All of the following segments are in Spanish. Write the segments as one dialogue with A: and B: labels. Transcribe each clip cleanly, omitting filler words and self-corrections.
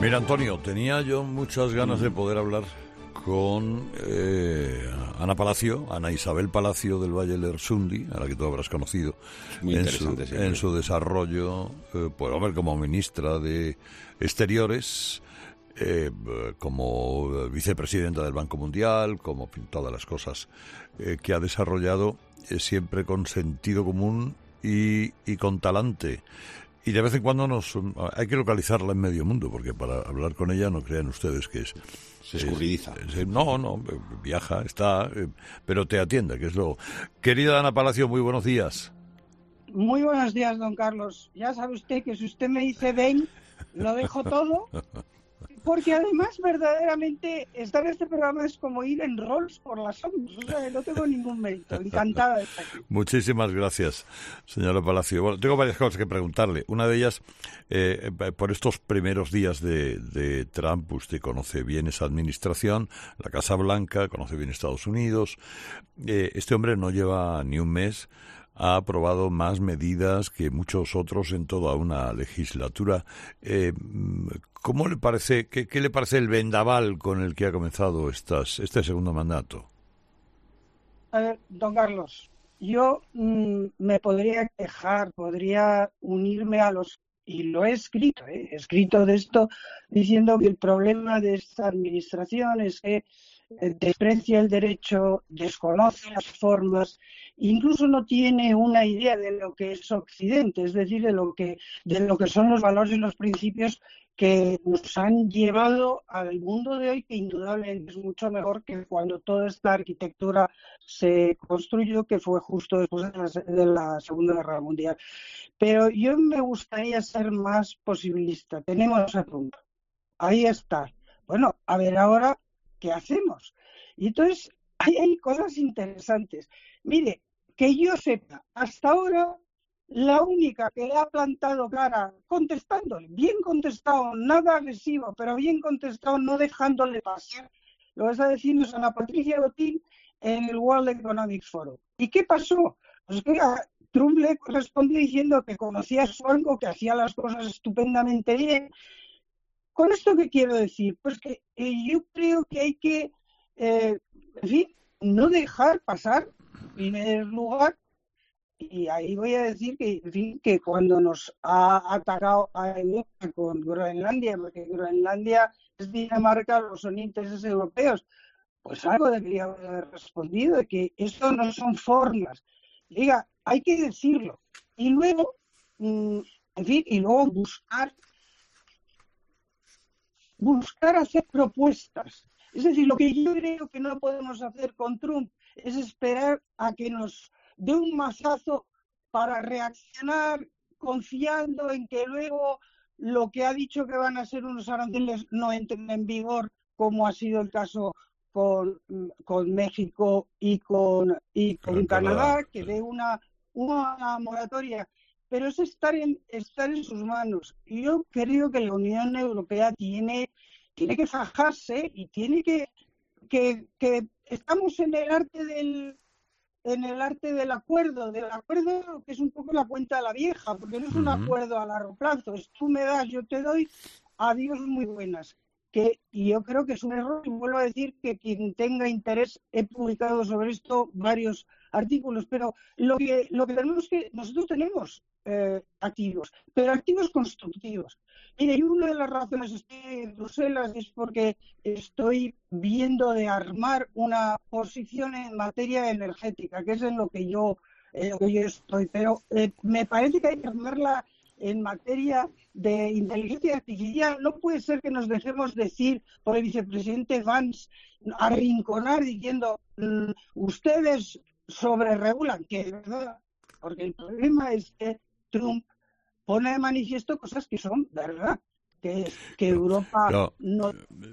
A: Mira, Antonio, tenía yo muchas ganas de poder hablar con Ana Isabel Palacio del Valle Lersundi, a la que tú habrás conocido en su desarrollo, pues hombre, como ministra de Exteriores, como vicepresidenta del Banco Mundial, como todas las cosas que ha desarrollado, siempre con sentido común y con talante. Y de vez en cuando hay que localizarla en medio mundo, porque para hablar con ella no crean ustedes que
B: se escurridiza.
A: No, viaja, pero te atiende, que es lo... Querida Ana Palacio, muy buenos días.
C: Muy buenos días, don Carlos. Ya sabe usted que si usted me dice ven, lo dejo todo, porque además verdaderamente estar en este programa es como ir en Rolls por las sombras, o sea, no tengo ningún mérito. Encantada de estar aquí.
A: Muchísimas gracias, señora Palacio. Bueno, tengo varias cosas que preguntarle. Una de ellas, por estos primeros días de Trump, usted conoce bien esa administración, la Casa Blanca, conoce bien Estados Unidos. Este hombre no lleva ni un mes, ha aprobado más medidas que muchos otros en toda una legislatura. ¿Cómo le parece, qué le parece el vendaval con el que ha comenzado este segundo mandato?
C: A ver, don Carlos, yo me podría quejar, podría unirme a los... Y lo he escrito de esto diciendo que el problema de esta administración es que desprecia el derecho, desconoce las formas, incluso no tiene una idea de lo que es Occidente, es decir, de lo que son los valores y los principios que nos han llevado al mundo de hoy, que indudablemente es mucho mejor que cuando toda esta arquitectura se construyó, que fue justo después de la Segunda Guerra Mundial. Pero yo me gustaría ser más posibilista. Tenemos a Trump. Ahí está. Bueno, a ver ahora qué hacemos. Y entonces hay cosas interesantes. Mire, que yo sepa, hasta ahora la única que le ha plantado cara, contestándole, bien contestado, nada agresivo, pero bien contestado, no dejándole pasar, lo vas a decir es Ana Patricia Botín en el World Economic Forum. ¿Y qué pasó? Pues que Trump le respondió diciendo que conocía su banco, que hacía las cosas estupendamente bien. ¿Con esto qué quiero decir? Pues que yo creo que hay que, en fin, no dejar pasar, en primer lugar, y ahí voy a decir que, en fin, que cuando nos ha atacado a Europa con Groenlandia, porque Groenlandia es Dinamarca, no son intereses europeos, pues algo debería haber respondido, de que esto no son formas. Diga, hay que decirlo. Y luego, en fin, y luego buscar hacer propuestas. Es decir, lo que yo creo que no podemos hacer con Trump es esperar a que nos dé un mazazo para reaccionar confiando en que luego lo que ha dicho que van a ser unos aranceles no entren en vigor, como ha sido el caso con México y con Canadá, que dé una moratoria. Pero es estar en sus manos. Y yo creo que la Unión Europea tiene que fajarse y tiene que estamos en el arte del acuerdo que es un poco la cuenta de la vieja, porque no es un acuerdo a largo plazo, es tú me das, yo te doy, adiós muy buenas. Y yo creo que es un error, y vuelvo a decir que quien tenga interés, he publicado sobre esto varios artículos, pero lo que tenemos nosotros tenemos activos, pero activos constructivos. Mire, y una de las razones estoy en Bruselas es porque estoy viendo de armar una posición en materia energética, que es en lo que yo estoy, pero me parece que hay que armarla en materia de inteligencia artificial. No puede ser que nos dejemos decir por el vicepresidente Vance, arrinconar diciendo ustedes sobreregulan, que es verdad, porque el problema es que Trump pone de manifiesto cosas que son verdad, que Europa no...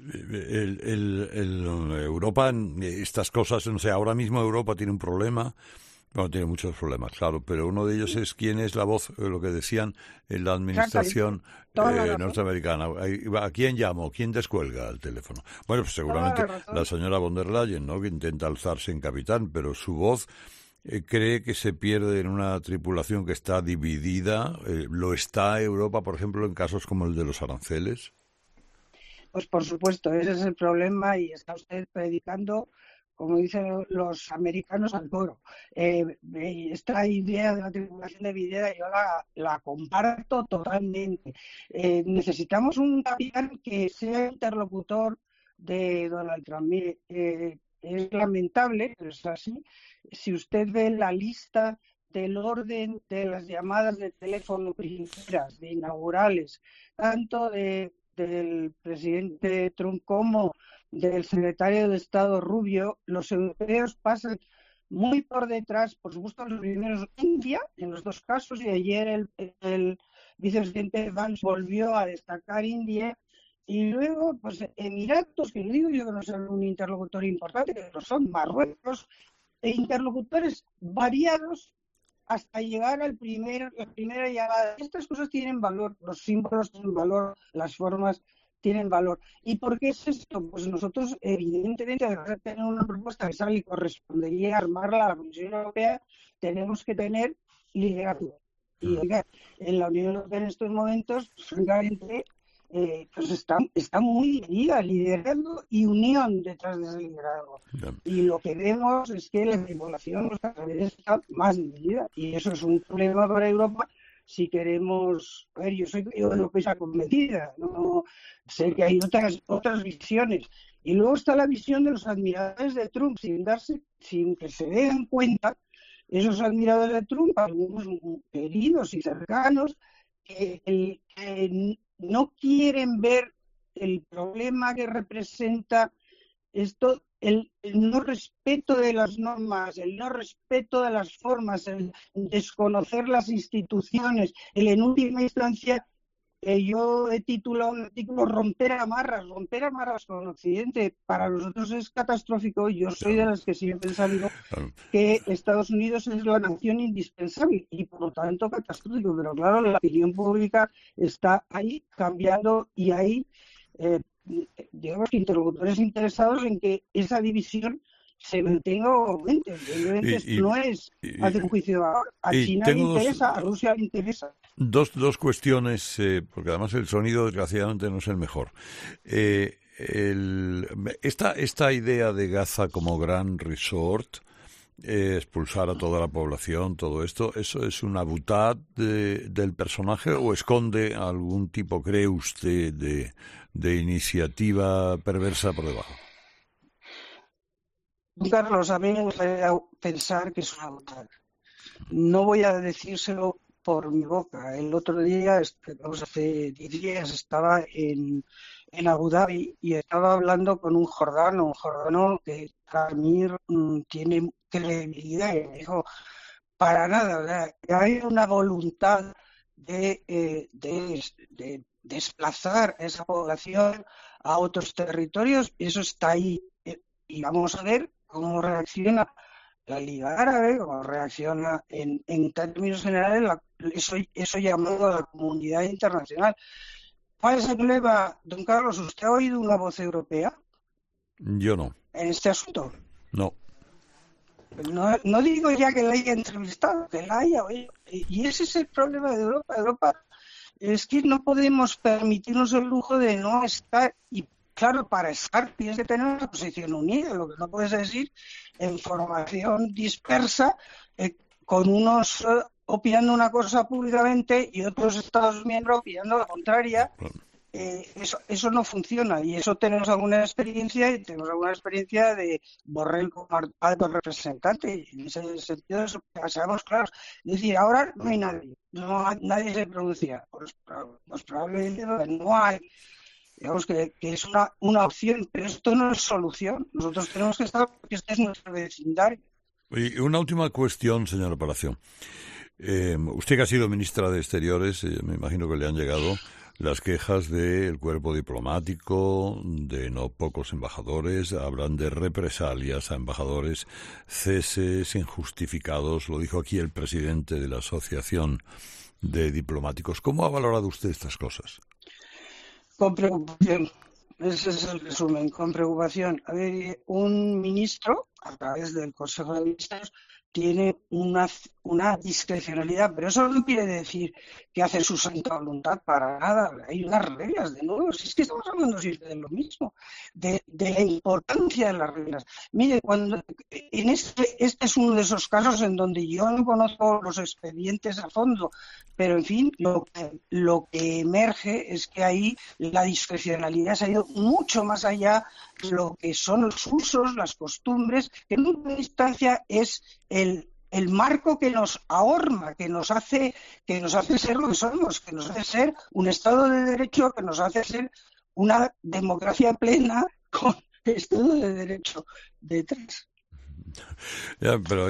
A: Europa, estas cosas, no sé, ahora mismo Europa tiene un problema. Bueno, tiene muchos problemas, claro, pero uno de ellos es quién es la voz, lo que decían en la administración norteamericana. ¿A quién llamo? ¿Quién descuelga el teléfono? Bueno, pues seguramente la señora von der Leyen, ¿no?, que intenta alzarse en capitán, pero su voz cree que se pierde en una tripulación que está dividida. ¿Lo está Europa, por ejemplo, en casos como el de los aranceles?
C: Pues por supuesto, ese es el problema y está usted predicando, como dicen los americanos, al toro. Esta idea de la tripulación de Videla yo la comparto totalmente. Necesitamos un capitán que sea interlocutor de Donald Trump. Mire, es lamentable, pero es así. Si usted ve la lista del orden de las llamadas de teléfono primeras, de inaugurales, tanto del presidente Trump como del secretario de Estado Rubio, los europeos pasan muy por detrás, por supuesto, los primeros India, en los dos casos, y ayer el vicepresidente Vance volvió a destacar India, y luego, pues, Emiratos, que digo yo que no son un interlocutor importante, que no son Marruecos, e interlocutores variados hasta llegar la primera llamada. Estas cosas tienen valor, los símbolos tienen valor, las formas tienen valor. ¿Y por qué es esto? Pues nosotros, evidentemente, además de tener una propuesta que sale y correspondería a armarla a la Comisión Europea, tenemos que tener liderazgo. Y oiga, en la Unión Europea en estos momentos, francamente, pues está muy dividida, liderazgo y unión detrás de ese liderazgo. Y lo que vemos es que la tripulación cada vez está más dividida y eso es un problema para Europa si queremos. A ver, yo soy europea convencida, no sé que hay otras visiones. Y luego está la visión de los admiradores de Trump, sin que se den cuenta, esos admiradores de Trump, algunos queridos y cercanos, que no quieren ver el problema que representa esto, el no respeto de las normas, el no respeto de las formas, el desconocer las instituciones, el en última instancia, yo he titulado un artículo romper amarras con Occidente. Para nosotros es catastrófico. Yo soy de las que siempre he sabido que Estados Unidos es la nación indispensable y por lo tanto catastrófico. Pero claro, la opinión pública está ahí cambiando y hay, digamos, interlocutores interesados en que esa división se mantenga o aumente. Evidentemente no es hacer un juicio ahora. A China le interesa, a Rusia le interesa.
A: Dos cuestiones, porque además el sonido desgraciadamente no es el mejor. Esta idea de Gaza como gran resort, expulsar a toda la población, todo esto, ¿eso es una butad del personaje o esconde algún tipo, cree usted, de iniciativa perversa por debajo?
C: Carlos, a mí me gustaría pensar que es una butad. No voy a decírselo por mi boca. El otro día, hace 10 días, estaba en Abu Dhabi y estaba hablando con un jordano que para mí tiene credibilidad. Y me dijo, para nada, ¿verdad? Hay una voluntad de desplazar esa población a otros territorios, y eso está ahí. Y vamos a ver cómo reacciona la Liga Árabe, cómo reacciona en términos generales eso llamado a la comunidad internacional. ¿Cuál es el problema, don Carlos? ¿Usted ha oído una voz europea?
A: Yo no.
C: ¿En este asunto?
A: No.
C: No digo ya que la haya entrevistado, que la haya oído. Y ese es el problema de Europa. Europa es que no podemos permitirnos el lujo de no estar. Y claro, para estar tienes que tener una posición unida. Lo que no puedes decir en formación dispersa, con unos opinando una cosa públicamente y otros Estados miembros opinando la contraria. Eso no funciona, y eso tenemos alguna experiencia, de Borrell como alto representante, y en ese sentido eso pasamos claros. Es decir, ahora no hay nadie se pronuncia, pues probablemente no hay. Digamos que es una opción, pero esto no es solución. Nosotros tenemos que estar, porque este es nuestro vecindario.
A: Y una última cuestión, señora Palacio. Usted que ha sido ministra de Exteriores, me imagino que le han llegado las quejas del cuerpo diplomático, de no pocos embajadores. Hablan de represalias a embajadores, ceses injustificados. Lo dijo aquí el presidente de la Asociación de Diplomáticos. ¿Cómo ha valorado usted estas cosas?
C: Con preocupación. Ese es el resumen, con preocupación. A ver, un ministro, a través del Consejo de Ministros, tiene una discrecionalidad, pero eso no quiere decir que hace su santa voluntad para nada. Hay unas reglas, de nuevo, si es que estamos hablando siempre de lo mismo, de la importancia de las reglas. Mire, este es uno de esos casos en donde yo no conozco los expedientes a fondo, pero en fin, lo que emerge es que ahí la discrecionalidad se ha ido mucho más allá de lo que son los usos, las costumbres, que en última instancia es el marco que nos ahorma, que nos hace ser lo que somos, que nos hace ser un Estado de Derecho, que nos hace ser una democracia plena con Estado de Derecho detrás.
A: Ya, pero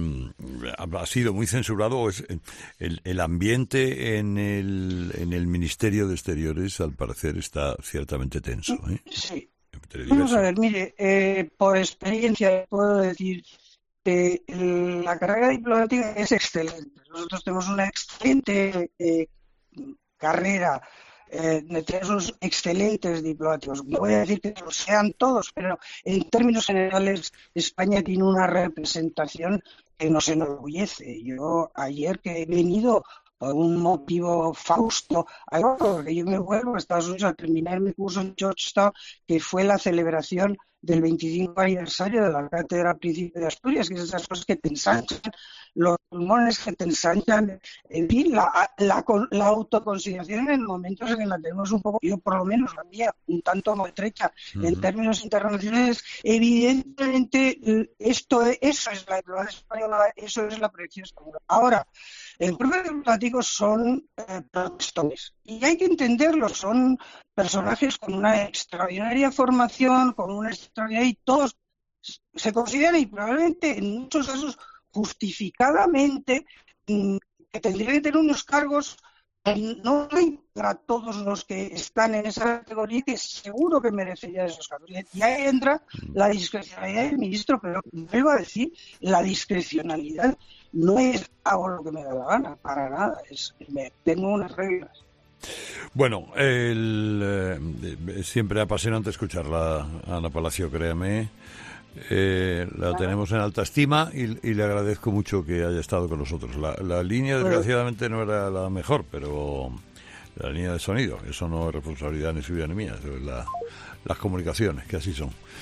A: ha sido muy censurado el ambiente en el Ministerio de Exteriores, al parecer está ciertamente tenso, ¿eh?
C: Sí. Vamos a ver, mire, por experiencia puedo decir que la carrera diplomática es excelente. Nosotros tenemos una excelente carrera, tenemos unos excelentes diplomáticos. No voy a decir que lo sean todos, pero en términos generales España tiene una representación que nos enorgullece. Yo ayer que he venido por un motivo fausto, porque yo me vuelvo a Estados Unidos a terminar mi curso en Georgetown, que fue la celebración del 25 aniversario de la Cátedra Príncipe de Asturias, que es esas cosas que te ensanchan los pulmones, que te ensanchan, en fin, la autoconsideración en momentos en que la tenemos un poco, yo por lo menos la mía, un tanto maltrecha en términos internacionales. Evidentemente, eso es la diplomacia española, eso es la proyección española. Ahora, el propio diplomático son protestones, y hay que entenderlo, son personajes con una extraordinaria formación, con una extraordinaria, y todos se consideran, y probablemente en muchos casos justificadamente, que tendrían que tener unos cargos que no hay para todos los que están en esa categoría, que seguro que merecerían esos cargos. Y ahí entra la discrecionalidad del ministro, pero vuelvo a decir, la discrecionalidad no es hago lo que me da la gana, para nada, tengo unas reglas.
A: Bueno, siempre apasionante escucharla, Ana Palacio, créame. La tenemos en alta estima y le agradezco mucho que haya estado con nosotros. La línea, desgraciadamente, no era la mejor, pero la línea de sonido, eso no es responsabilidad ni suya ni mía, eso es las comunicaciones, que así son.